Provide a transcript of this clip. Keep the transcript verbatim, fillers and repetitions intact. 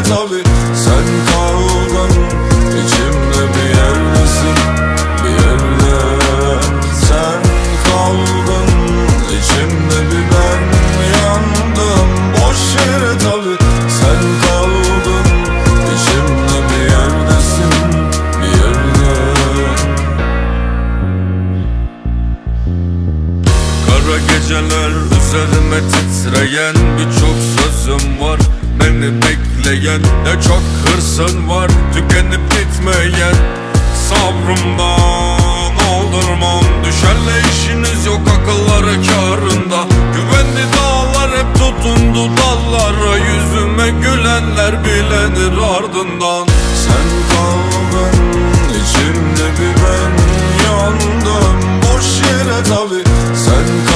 tabi sen kaldın. İçimde bir yerdesin, bir yerde sen kaldın. İçimde bir ben yandım, boş yere tabi sen kaldın. İçimde bir yerdesin, bir yerde. Kara geceler üzerime titreyen birçok sözüm var beni bekleyen. Ne çok hırsın var tükenip gitmeyen. Sabrımdan aldırmam, düşerle işiniz yok akılları kârında. Güvenli dağlar hep tutundu dallara, yüzüme gülenler bilenir ardından. Sen kaldın, içimde bir ben yandım, boş yere tabi sen kaldın.